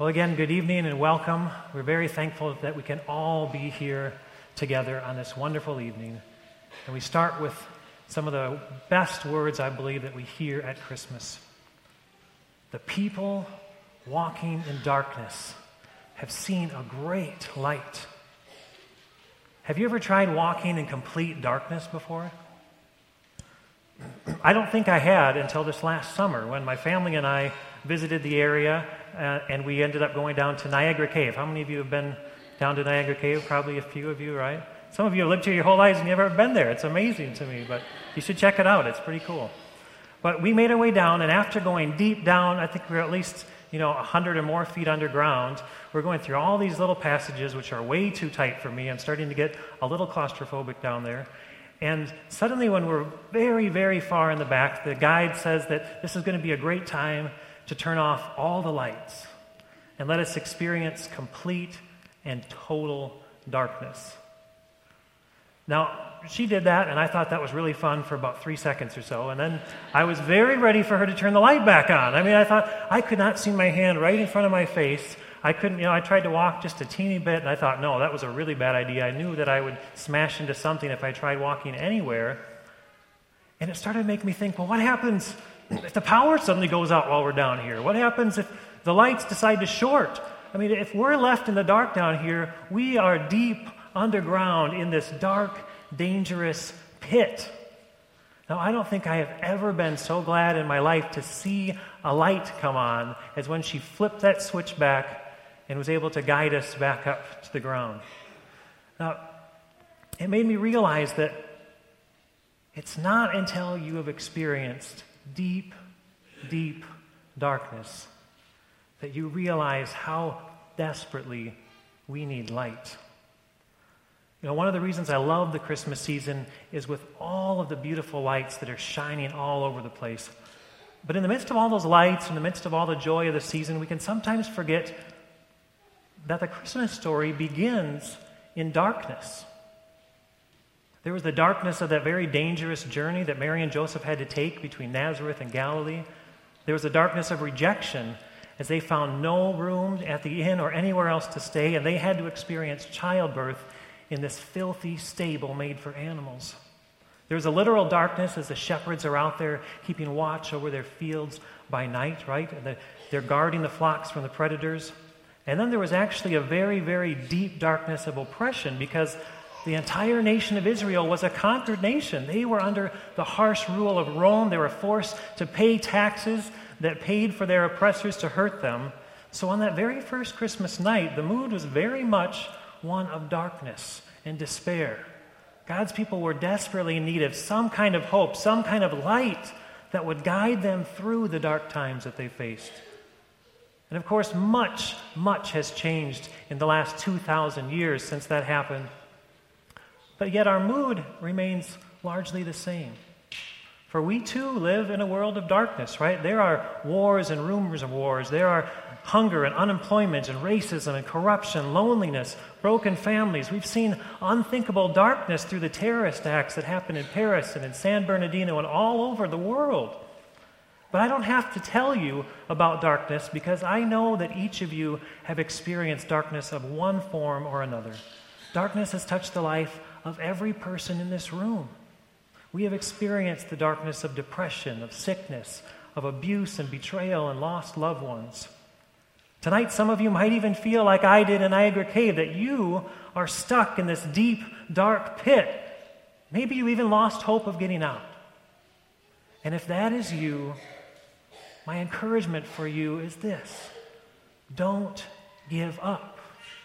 Well, again, good evening and welcome. We're very thankful that we can all be here together on this wonderful evening. And we start with some of the best words, I believe, that we hear at Christmas. The people walking in darkness have seen a great light. Have you ever tried walking in complete darkness before? I don't think I had until this last summer when my family and I visited the area and we ended up going down to Niagara Cave. How many of you have been down to Niagara Cave? Probably a few of you, right? Some of you have lived here your whole lives and you've never been there. It's amazing to me, but you should check it out. It's pretty cool. But we made our way down, and after going deep down, I think we were at least 100 or more feet underground. We're going through all these little passages, which are way too tight for me. I'm starting to get a little claustrophobic down there. And suddenly, when we're very, very far in the back, the guide says that this is going to be a great time to turn off all the lights and let us experience complete and total darkness. Now, she did that, and I thought that was really fun for about 3 seconds or so, and then I was very ready for her to turn the light back on. I mean, I thought I could not see my hand right in front of my face. I couldn't, I tried to walk just a teeny bit, and I thought, no, that was a really bad idea. I knew that I would smash into something if I tried walking anywhere. And it started to make me think, well, what happens if the power suddenly goes out while we're down here? What happens if the lights decide to short? I mean, if we're left in the dark down here, we are deep underground in this dark, dangerous pit. Now, I don't think I have ever been so glad in my life to see a light come on as when she flipped that switch back and was able to guide us back up to the ground. Now, it made me realize that it's not until you have experienced deep, deep darkness that you realize how desperately we need light. One of the reasons I love the Christmas season is with all of the beautiful lights that are shining all over the place. But in the midst of all those lights, in the midst of all the joy of the season, we can sometimes forget that the Christmas story begins in darkness. There was the darkness of that very dangerous journey that Mary and Joseph had to take between Nazareth and Galilee. There was the darkness of rejection as they found no room at the inn or anywhere else to stay, and they had to experience childbirth in this filthy stable made for animals. There's a literal darkness as the shepherds are out there keeping watch over their fields by night, right? And they're guarding the flocks from the predators. And then there was actually a very, very deep darkness of oppression because the entire nation of Israel was a conquered nation. They were under the harsh rule of Rome. They were forced to pay taxes that paid for their oppressors to hurt them. So on that very first Christmas night, the mood was very much one of darkness and despair. God's people were desperately in need of some kind of hope, some kind of light that would guide them through the dark times that they faced. And of course, much, much has changed in the last 2,000 years since that happened. But yet our mood remains largely the same. For we too live in a world of darkness, right? There are wars and rumors of wars. There are hunger and unemployment and racism and corruption, loneliness, broken families. We've seen unthinkable darkness through the terrorist acts that happened in Paris and in San Bernardino and all over the world. But I don't have to tell you about darkness because I know that each of you have experienced darkness of one form or another. Darkness has touched the life of every person in this room. We have experienced the darkness of depression, of sickness, of abuse and betrayal and lost loved ones. Tonight, some of you might even feel like I did in Niagara Cave, that you are stuck in this deep, dark pit. Maybe you even lost hope of getting out. And if that is you, my encouragement for you is this: don't give up.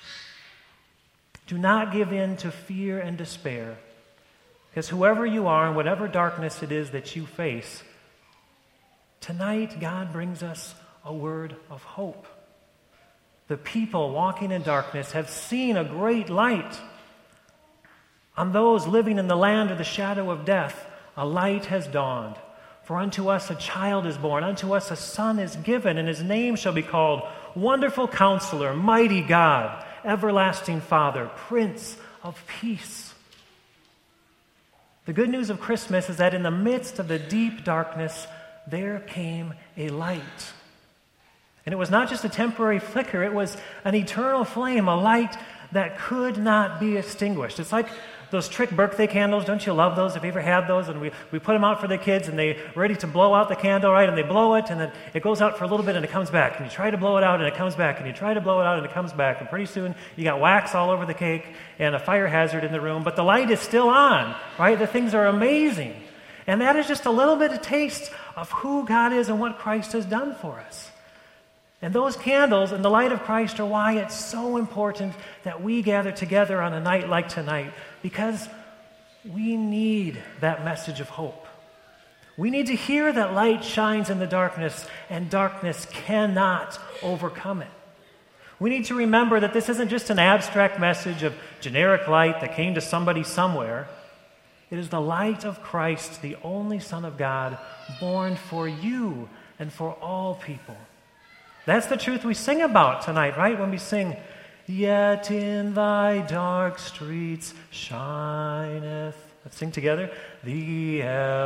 Do not give in to fear and despair, because whoever you are and whatever darkness it is that you face, tonight God brings us a word of hope. The people walking in darkness have seen a great light. On those living in the land of the shadow of death, a light has dawned. For unto us a child is born, unto us a son is given, and his name shall be called Wonderful Counselor, Mighty God, Everlasting Father, Prince of Peace. The good news of Christmas is that in the midst of the deep darkness, there came a light. And it was not just a temporary flicker, it was an eternal flame, a light that could not be extinguished. It's like those trick birthday candles. Don't you love those? Have you ever had those? And we put them out for the kids, and they're ready to blow out the candle, right? And they blow it, and then it goes out for a little bit, and it comes back. And you try to blow it out, and it comes back. And you try to blow it out, and it comes back. And pretty soon, you got wax all over the cake and a fire hazard in the room. But the light is still on, right? The things are amazing. And that is just a little bit of taste of who God is and what Christ has done for us. And those candles and the light of Christ are why it's so important that we gather together on a night like tonight, because we need that message of hope. We need to hear that light shines in the darkness, and darkness cannot overcome it. We need to remember that this isn't just an abstract message of generic light that came to somebody somewhere. It is the light of Christ, the only Son of God, born for you and for all people. That's the truth we sing about tonight, right? When we sing, "Yet in thy dark streets shineth," let's sing together, "the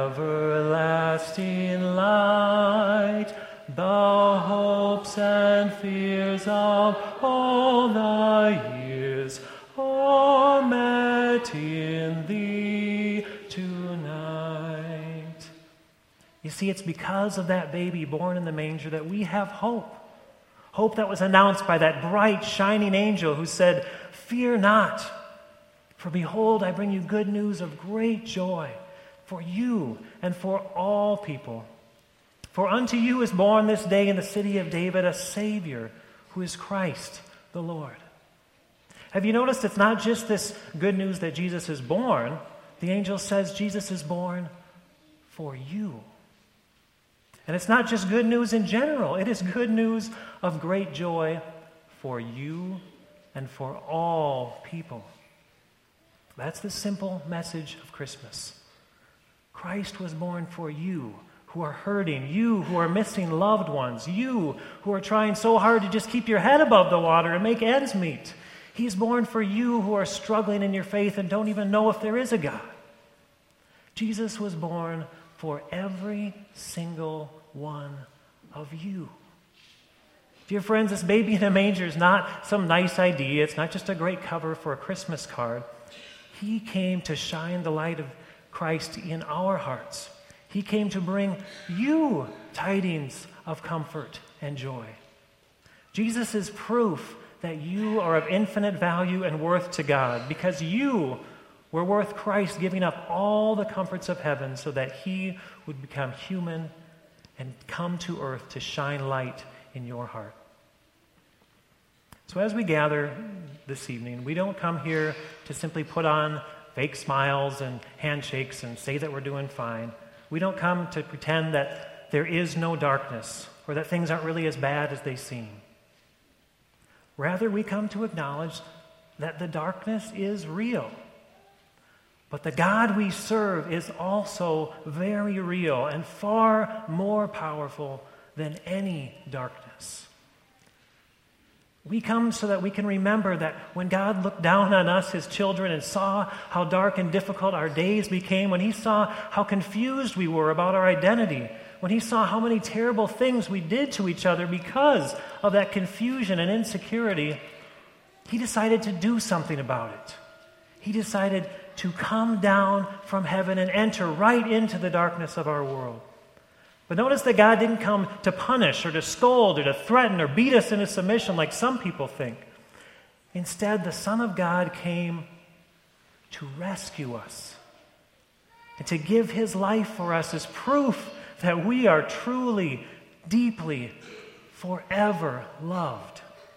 everlasting light, the hopes and fears of all thy years are met in thee tonight." You see, it's because of that baby born in the manger that we have hope. Hope that was announced by that bright, shining angel who said, "Fear not, for behold, I bring you good news of great joy for you and for all people. For unto you is born this day in the city of David a Savior, who is Christ the Lord." Have you noticed it's not just this good news that Jesus is born? The angel says Jesus is born for you. And it's not just good news in general. It is good news of great joy for you and for all people. That's the simple message of Christmas. Christ was born for you who are hurting, you who are missing loved ones, you who are trying so hard to just keep your head above the water and make ends meet. He's born for you who are struggling in your faith and don't even know if there is a God. Jesus was born for every single one of you. Dear friends, this baby in a manger is not some nice idea. It's not just a great cover for a Christmas card. He came to shine the light of Christ in our hearts. He came to bring you tidings of comfort and joy. Jesus is proof that you are of infinite value and worth to God, because you were worth Christ giving up all the comforts of heaven so that he would become human and come to earth to shine light in your heart. So as we gather this evening, we don't come here to simply put on fake smiles and handshakes and say that we're doing fine. We don't come to pretend that there is no darkness or that things aren't really as bad as they seem. Rather, we come to acknowledge that the darkness is real. But the God we serve is also very real and far more powerful than any darkness. We come so that we can remember that when God looked down on us, his children, and saw how dark and difficult our days became, when he saw how confused we were about our identity, when he saw how many terrible things we did to each other because of that confusion and insecurity, he decided to do something about it. He decided to come down from heaven and enter right into the darkness of our world. But notice that God didn't come to punish or to scold or to threaten or beat us into submission like some people think. Instead, the Son of God came to rescue us and to give his life for us as proof that we are truly, deeply, forever loved.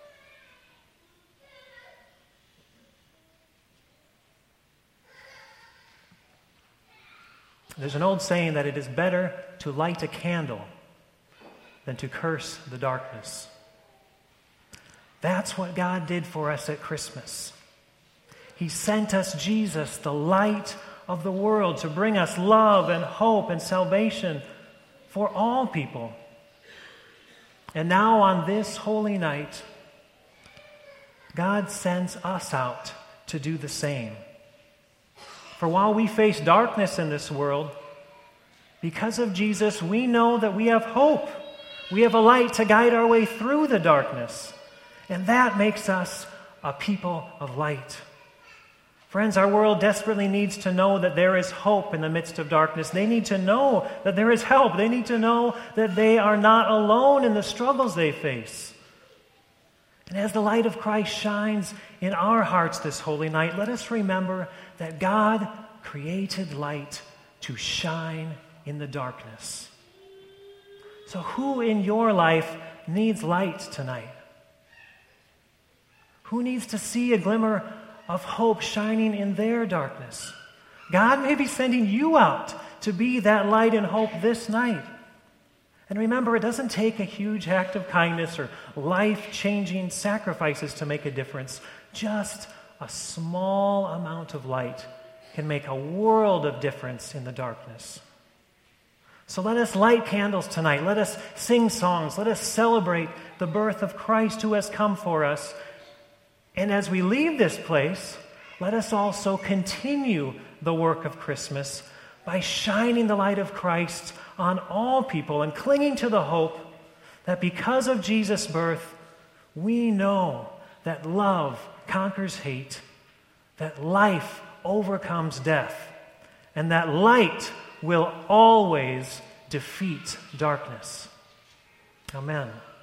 There's an old saying that it is better to light a candle than to curse the darkness. That's what God did for us at Christmas. He sent us Jesus, the light of the world, to bring us love and hope and salvation for all people. And now on this holy night, God sends us out to do the same. For while we face darkness in this world, because of Jesus, we know that we have hope. We have a light to guide our way through the darkness. And that makes us a people of light. Friends, our world desperately needs to know that there is hope in the midst of darkness. They need to know that there is help. They need to know that they are not alone in the struggles they face. And as the light of Christ shines in our hearts this holy night, let us remember that God created light to shine in the darkness. So who in your life needs light tonight? Who needs to see a glimmer of hope shining in their darkness? God may be sending you out to be that light and hope this night. And remember, it doesn't take a huge act of kindness or life-changing sacrifices to make a difference. Just a small amount of light can make a world of difference in the darkness. So let us light candles tonight. Let us sing songs. Let us celebrate the birth of Christ who has come for us. And as we leave this place, let us also continue the work of Christmas by shining the light of Christ on all people and clinging to the hope that because of Jesus' birth, we know that love conquers hate, that life overcomes death, and that light will always defeat darkness. Amen.